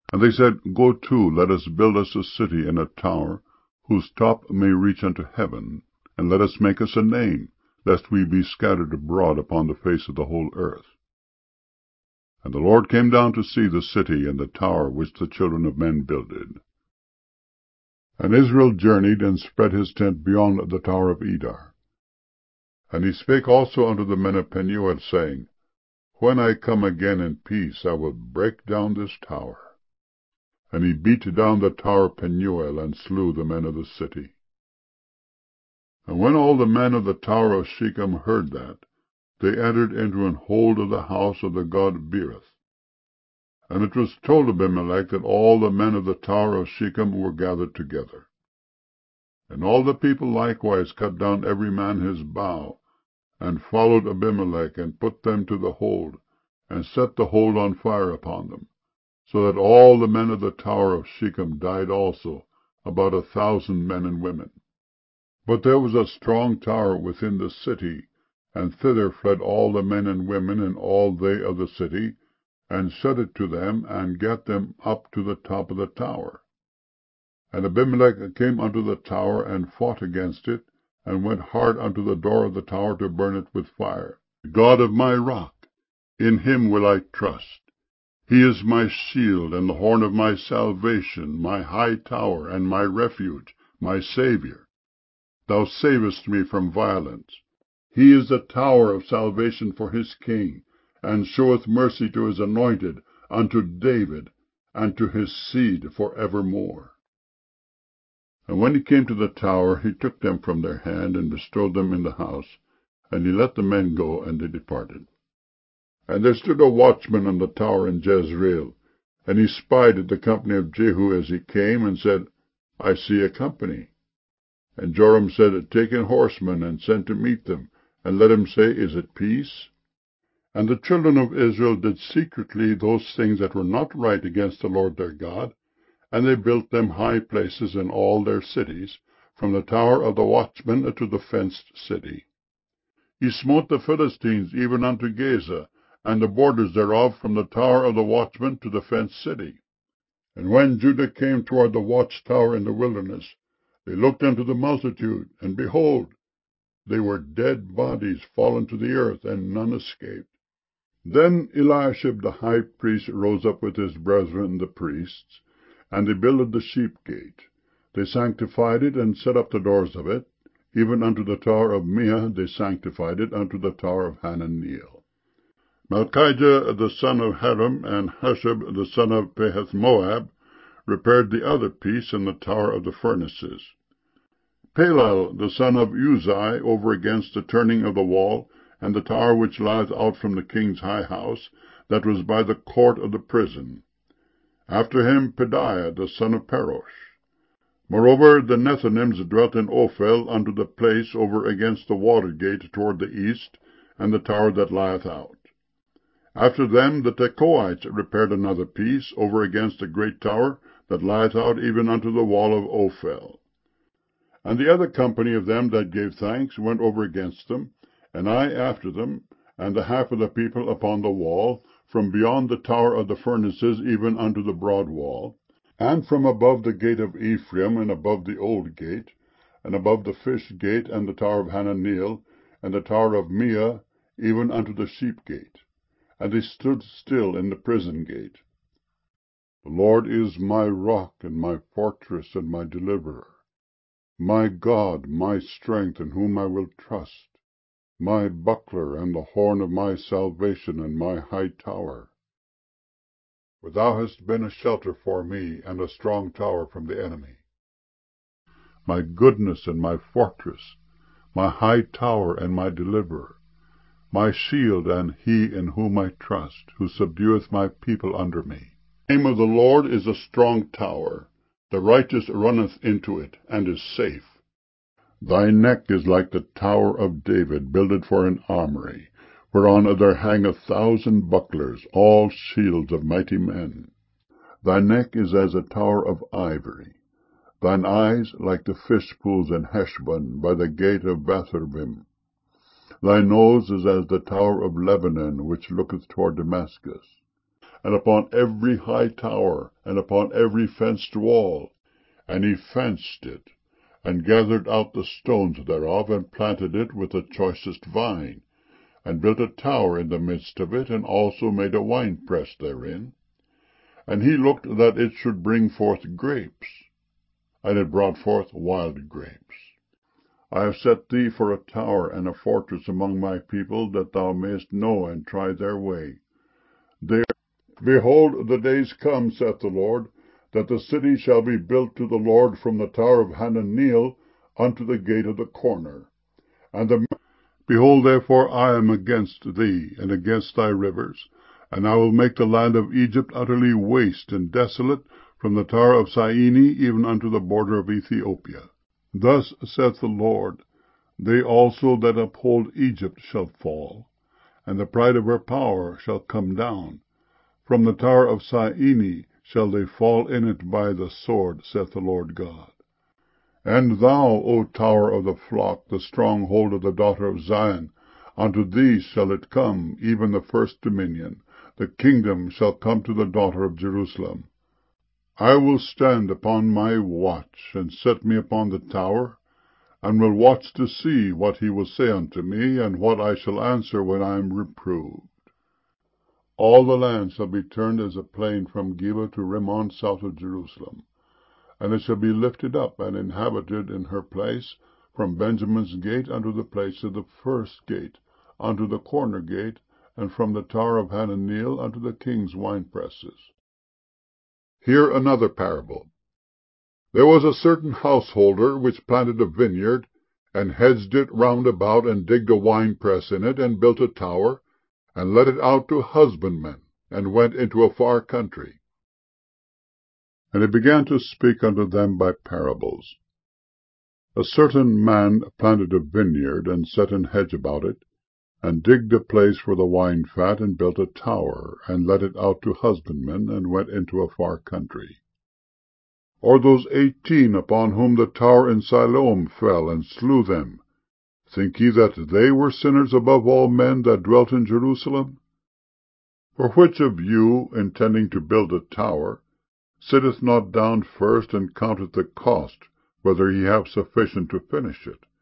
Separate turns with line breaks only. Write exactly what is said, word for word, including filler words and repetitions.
And they said, Go to, let us build us a city and a tower, whose top may reach unto heaven, and let us make us a name, lest we be scattered abroad upon the face of the whole earth. And the Lord came down to see the city and the tower which the children of men builded. And Israel journeyed, and spread his tent beyond the tower of Edar. And he spake also unto the men of Penuel, saying, When I come again in peace, I will break down this tower. And he beat down the tower of Penuel, and slew the men of the city. And when all the men of the tower of Shechem heard that, they entered into an hold of the house of the god Berith. And it was told Abimelech that all the men of the tower of Shechem were gathered together. And all the people likewise cut down every man his bough, and followed Abimelech, and put them to the hold, and set the hold on fire upon them, so that all the men of the tower of Shechem died also, about a thousand men and women. But there was a strong tower within the city, and thither fled all the men and women, and all they of the city, and shut it to them, and gat them up to the top of the tower. And Abimelech came unto the tower, and fought against it, and went hard unto the door of the tower to burn it with fire. The God of my rock, in him will I trust. He is my shield, and the horn of my salvation, my high tower, and my refuge, my Saviour. Thou savest me from violence. He is the tower of salvation for his king, and showeth mercy to his anointed, unto David, and to his seed for evermore. And when he came to the tower, he took them from their hand, and bestowed them in the house, and he let the men go, and they departed. And there stood a watchman on the tower in Jezreel, and he spied at the company of Jehu as he came, and said, I see a company. And Joram said, Take in horsemen, and send to meet them, and let him say, Is it peace? And the children of Israel did secretly those things that were not right against the Lord their God, and they built them high places in all their cities, from the tower of the watchman to the fenced city. He smote the Philistines even unto Gaza, and the borders thereof from the tower of the watchman to the fenced city. And when Judah came toward the watchtower in the wilderness, they looked unto the multitude, and behold, they were dead bodies fallen to the earth, and none escaped. Then Eliashib the high priest rose up with his brethren the priests, and they builded the sheep gate. They sanctified it, and set up the doors of it, even unto the tower of Meah they sanctified it, unto the tower of Hananeel. Malchijah the son of Haram, and Hushab the son of Pahath-Moab, repaired the other piece in the tower of the furnaces. Palal the son of Uzai over against the turning of the wall, and the tower which lieth out from the king's high house, that was by the court of the prison. After him Pedaiah the son of Parosh. Moreover the Nethinims dwelt in Ophel unto the place over against the water gate toward the east, and the tower that lieth out. After them the Tekoites repaired another piece, over against the great tower that lieth out even unto the wall of Ophel. And the other company of them that gave thanks went over against them, and I after them, and the half of the people upon the wall, from beyond the tower of the furnaces even unto the broad wall, and from above the gate of Ephraim, and above the old gate, and above the fish gate, and the tower of Hananeel, and the tower of Meah, even unto the sheep gate. And they stood still in the prison gate. The Lord is my rock, and my fortress, and my deliverer, my God, my strength, in whom I will trust, my buckler, and the horn of my salvation, and my high tower. For thou hast been a shelter for me, and a strong tower from the enemy. My goodness and my fortress, my high tower and my deliverer, my shield, and he in whom I trust, who subdueth my people under me. The name of the Lord is a strong tower. The righteous runneth into it, and is safe. Thy neck is like the tower of David, builded for an armory, whereon there hang a thousand bucklers, all shields of mighty men. Thy neck is as a tower of ivory. Thine eyes like the fish pools in Heshbon, by the gate of Batharvim. Thy nose is as the tower of Lebanon, which looketh toward Damascus. and upon every high tower, and upon every fenced wall. And he fenced it, and gathered out the stones thereof, and planted it with the choicest vine, and built a tower in the midst of it, and also made a winepress therein. And he looked that it should bring forth grapes, and it brought forth wild grapes. I have set thee for a tower and a fortress among my people, that thou mayest know and try their way. There, behold, the days come, saith the Lord, that the city shall be built to the Lord from the tower of Hananeel unto the gate of the corner. And the Behold, therefore, I am against thee, and against thy rivers, and I will make the land of Egypt utterly waste and desolate, from the tower of Syene even unto the border of Ethiopia. Thus saith the Lord, they also that uphold Egypt shall fall, and the pride of her power shall come down. From the tower of Syene shall they fall in it by the sword, saith the Lord God. And thou, O tower of the flock, the stronghold of the daughter of Zion, unto thee shall it come, even the first dominion. The kingdom shall come to the daughter of Jerusalem. I will stand upon my watch, and set me upon the tower, and will watch to see what he will say unto me, and what I shall answer when I am reproved. All the land shall be turned as a plain from Geba to Rimmon south of Jerusalem. And it shall be lifted up and inhabited in her place, from Benjamin's gate unto the place of the first gate, unto the corner gate, and from the tower of Hananeel unto the king's winepresses. Hear another parable. There was a certain householder which planted a vineyard, and hedged it round about, and digged a winepress in it, and built a tower, and let it out to husbandmen, and went into a far country. And he began to speak unto them by parables. A certain man planted a vineyard, and set an hedge about it, and digged a place for the wine fat, and built a tower, and let it out to husbandmen, and went into a far country. Or those eighteen upon whom the tower in Siloam fell, and slew them, think ye that they were sinners above all men that dwelt in Jerusalem? For which of you, intending to build a tower, sitteth not down first, and counteth the cost, whether he have sufficient to finish it?